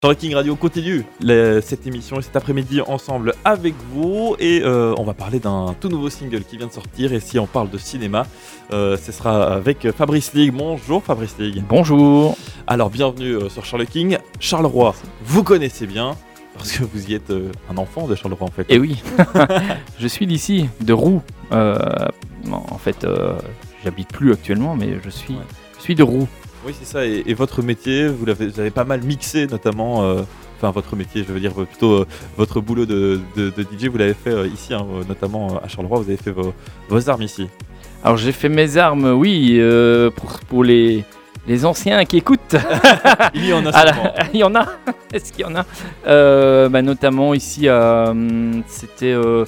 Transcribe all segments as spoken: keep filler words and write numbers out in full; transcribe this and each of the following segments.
Talking Radio continue les, cette émission et cet après-midi ensemble avec vous et euh, on va parler d'un tout nouveau single qui vient de sortir et si on parle de cinéma, euh, ce sera avec Fabrice Ligue. Bonjour Fabrice Ligue. Bonjour. Alors bienvenue euh, sur Charles-King. Charleroi, vous connaissez bien parce que vous y êtes euh, un enfant de Charleroi en fait. Eh oui, je suis d'ici, de Roux. Euh, en fait, euh, j'habite plus actuellement mais je suis, ouais. je suis de Roux. Oui, c'est ça. Et, et votre métier, vous, l'avez, vous avez pas mal mixé, notamment. Euh, enfin, votre métier, je veux dire plutôt euh, votre boulot de, de, de D J, vous l'avez fait euh, ici, hein, notamment à Charleroi. Vous avez fait vos, vos armes ici. Alors, j'ai fait mes armes, oui, euh, pour, pour les, les anciens qui écoutent. Il y en a sûrement. Il y en a. Est-ce qu'il y en a euh, bah, notamment ici, euh, c'était euh,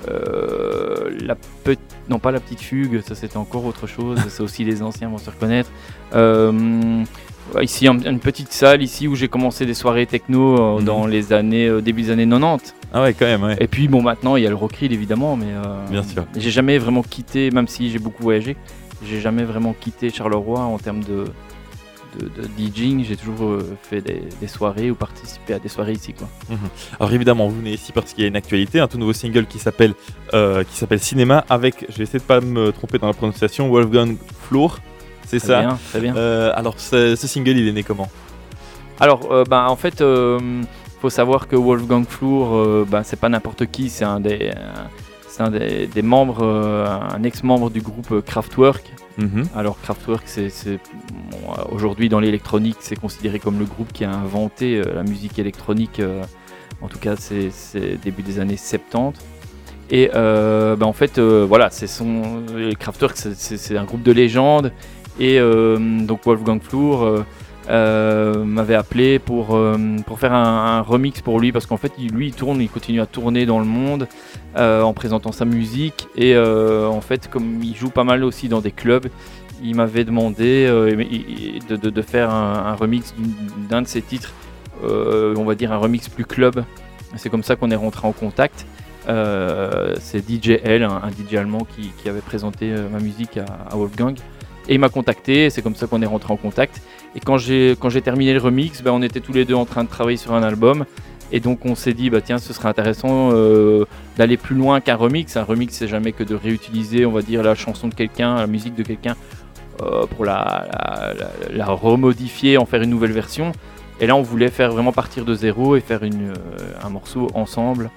euh, la petite. Non, pas la petite fugue, ça c'était encore autre chose, ça aussi les anciens vont se reconnaître. Euh, ici, une petite salle ici où j'ai commencé des soirées techno euh, mmh. dans les années, euh, début des années quatre-vingt-dix. Ah ouais, quand même, ouais. Et puis bon, maintenant il y a le Rockrill évidemment, mais euh, bien sûr. J'ai jamais vraiment quitté, même si j'ai beaucoup voyagé, j'ai jamais vraiment quitté Charleroi en termes de, de, de DJing. J'ai toujours euh, fait des, des soirées ou participé à des soirées ici, quoi. Mmh. Alors évidemment, vous venez ici parce qu'il y a une actualité, un tout nouveau single qui s'appelle euh, qui s'appelle Cinéma avec, je vais essayer de pas me tromper dans la prononciation, Wolfgang Flür. C'est très ça. Bien, très bien. Euh, alors ce, ce single, il est né comment? Alors, euh, ben en fait, euh, faut savoir que Wolfgang Flür, euh, ben c'est pas n'importe qui, c'est un des, euh, c'est un des, des membres, euh, un ex-membre du groupe Kraftwerk. Mmh. Alors Kraftwerk, c'est, c'est bon, aujourd'hui dans l'électronique, c'est considéré comme le groupe qui a inventé euh, la musique électronique. Euh, en tout cas, c'est, c'est début des années soixante-dix. Et euh, ben en fait, euh, voilà, c'est son Kraftwerk, c'est, c'est, c'est un groupe de légende. Et euh, donc Wolfgang Flür euh, euh, m'avait appelé pour, euh, pour faire un, un remix pour lui parce qu'en fait il, lui il tourne, il continue à tourner dans le monde euh, en présentant sa musique et euh, en fait comme il joue pas mal aussi dans des clubs, il m'avait demandé euh, de, de, de faire un, un remix d'un de ses titres, euh, on va dire un remix plus club. C'est comme ça qu'on est rentré en contact. Euh, c'est D J L, un, un D J allemand qui, qui avait présenté euh, ma musique à, à Wolfgang. Et il m'a contacté, c'est comme ça qu'on est rentré en contact. Et quand j'ai, quand j'ai terminé le remix, bah, on était tous les deux en train de travailler sur un album. Et donc on s'est dit, bah, tiens, ce serait intéressant euh, d'aller plus loin qu'un remix. Un remix, c'est jamais que de réutiliser, on va dire, la chanson de quelqu'un, la musique de quelqu'un, euh, pour la, la, la, la remodifier, en faire une nouvelle version. Et là, on voulait faire vraiment partir de zéro et faire une, euh, un morceau ensemble.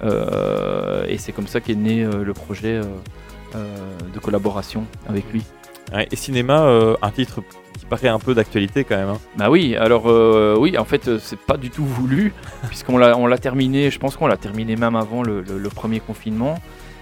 Euh, et c'est comme ça qu'est né euh, le projet euh, euh, de collaboration avec lui. Ouais, et Cinéma, euh, un titre qui paraît un peu d'actualité quand même. Hein. Bah oui, alors euh, oui, en fait, euh, c'est pas du tout voulu, puisqu'on l'a, on l'a terminé, je pense qu'on l'a terminé même avant le, le, le premier confinement.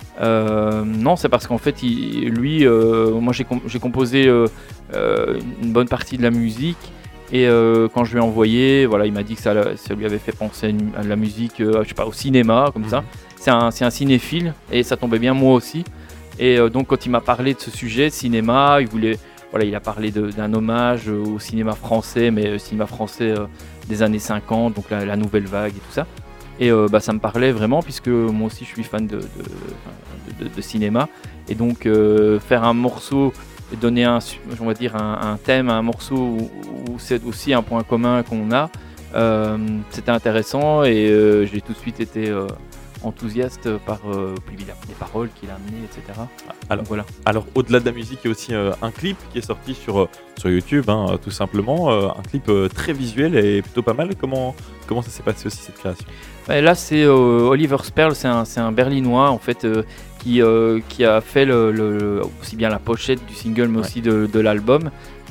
Euh, non, c'est parce qu'en fait, il, lui, euh, moi j'ai, com- j'ai composé euh, euh, une bonne partie de la musique, et euh, quand je lui ai envoyé, voilà, il m'a dit que ça, ça lui avait fait penser à, une, à la musique, euh, je sais pas, au cinéma, comme mmh. ça. C'est un, c'est un cinéphile, et ça tombait bien moi aussi. Et euh, donc quand il m'a parlé de ce sujet, cinéma, il voulait, voilà, il a parlé de, d'un hommage au cinéma français, mais au cinéma français euh, des années cinquante, donc la, la nouvelle vague et tout ça. Et euh, bah, ça me parlait vraiment, puisque moi aussi je suis fan de, de, de, de, de cinéma. Et donc euh, faire un morceau, donner un, on va dire un, un thème à un morceau où, où c'est aussi un point commun qu'on a, euh, c'était intéressant et euh, j'ai tout de suite été... Euh, enthousiaste par euh, les paroles qu'il a amenées, et cetera. Alors, donc, voilà. alors au-delà de la musique, il y a aussi euh, un clip qui est sorti sur, sur YouTube, hein, tout simplement. Euh, un clip euh, très visuel et plutôt pas mal. Comment, comment ça s'est passé aussi cette création? Et là, c'est euh, Oliver Sperl, c'est un, c'est un Berlinois en fait, euh, qui, euh, qui a fait le, le, aussi bien la pochette du single, mais ouais. aussi de, de l'album.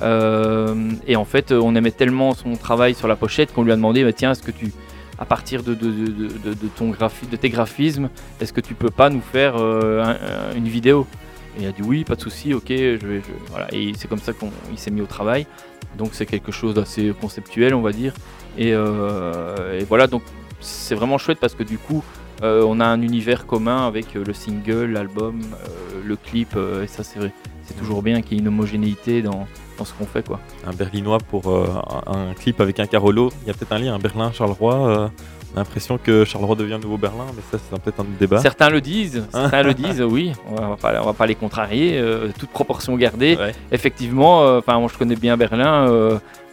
Euh, et en fait, on aimait tellement son travail sur la pochette qu'on lui a demandé bah, tiens, est-ce que tu... à partir de, de, de, de, de, ton graphi- de tes graphismes, est-ce que tu peux pas nous faire euh, un, une vidéo? Et il a dit oui, pas de souci, ok, je vais, je... voilà. Et c'est comme ça qu'il s'est mis au travail. Donc c'est quelque chose d'assez conceptuel, on va dire. Et, euh, et voilà, donc c'est vraiment chouette parce que du coup, euh, on a un univers commun avec le single, l'album, euh, le clip, euh, et ça c'est vrai. C'est toujours bien qu'il y ait une homogénéité dans, dans ce qu'on fait, quoi. Un Berlinois pour euh, un, un clip avec un Carolo. Il y a peut-être un lien, un Berlin, Charleroi. Euh, on a l'impression que Charleroi devient le nouveau Berlin, mais ça c'est peut-être un débat. Certains le disent, certains le disent, oui. On va pas, on va pas les contrarier, euh, toute proportion gardée. Ouais. Effectivement, enfin euh, moi je connais bien Berlin. Euh,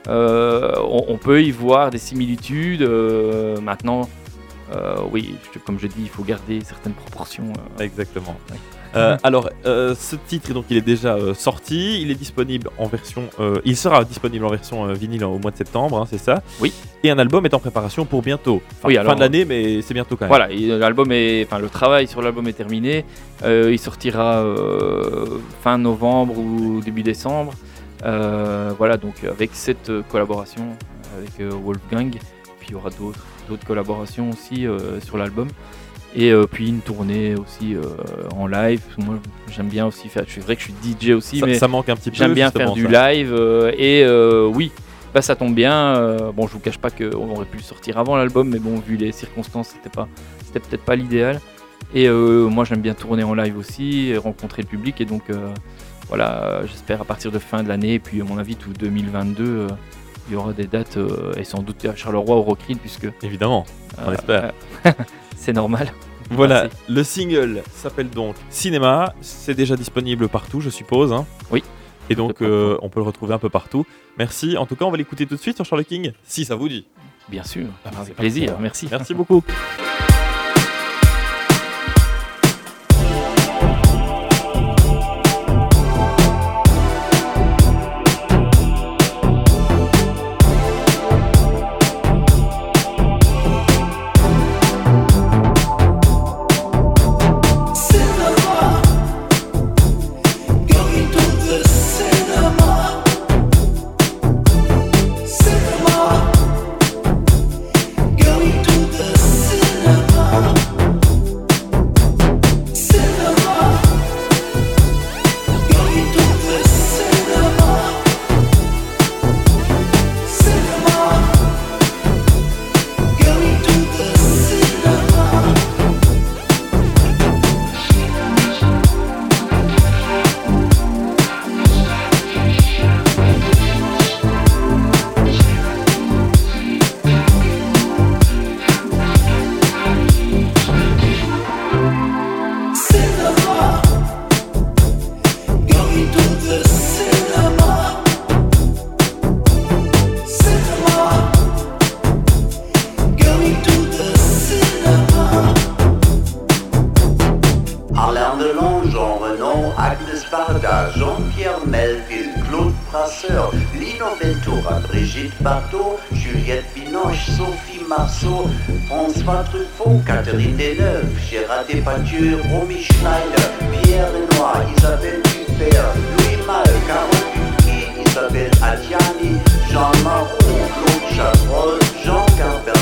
Euh, on, on peut y voir des similitudes. Euh, maintenant, euh, oui, je- comme je dis, il faut garder certaines proportions. euh. Exactement. Ouais. Euh, alors, euh, ce titre, donc, il est déjà euh, sorti. Il est disponible en version. euh, il sera disponible en version euh, vinyle au mois de septembre, hein, c'est ça. Oui. Et un album est en préparation pour bientôt. Enfin, Oui, fin alors, de l'année, mais c'est bientôt quand même. Voilà, et l'album est, enfin, le travail sur l'album est terminé. Euh, il sortira euh, fin novembre ou début décembre. Euh, voilà, donc avec cette euh, collaboration avec euh, Wolfgang, puis il y aura d'autres, d'autres collaborations aussi euh, sur l'album. Et euh, puis une tournée aussi euh, en live. Moi, j'aime bien aussi faire. C'est vrai que je suis D J aussi, Ça, mais ça manque un petit peu. j'aime bien faire justement, du ça. live. euh, et euh, oui, bah, ça tombe bien. euh, bon, je vous cache pas qu'on aurait pu le sortir avant l'album, mais bon, vu les circonstances, c'était pas, c'était peut-être pas l'idéal. Et euh, moi, j'aime bien tourner en live aussi, et rencontrer le public. Et donc, euh, voilà, euh, j'espère à partir de fin de l'année, et puis à mon avis, tout deux mille vingt-deux, euh, il y aura des dates, euh, et sans doute à Charleroi au Rockrill, puisque Évidemment, on euh, espère. euh, c'est normal. Voilà, Merci. le single s'appelle donc Cinéma. C'est déjà disponible partout, je suppose. hein. Oui. Et donc, Complètement. euh, on peut le retrouver un peu partout. Merci. En tout cas, on va l'écouter tout de suite sur Charles King, si ça vous dit. Bien sûr, Ah bah, c'est avec plaisir. parti, alors. Merci. Merci beaucoup. Cinema, going to the cinema. Cinema, going to the cinema. Cinema, going to the cinema. Cinema, going to the cinema. Cinema, going to the cinema. Cinema, going to the cinema. Alain Delon, Jean Renaud, Agnès Barda, Jean-Pierre Melville, Claude Brasseur, Lino Ventura, Brigitte Bardot, Juliette Binoche, Sophie Marceau, François Truffaut, Catherine Deneuve, Gérard Depardieu, Romy Schneider, Pierre Renoir, Isabelle Huppert, Louis Malle, Carole Bouquet, Isabelle Adjani, Jean Marot, Claude Chabrol, Jean Garbert.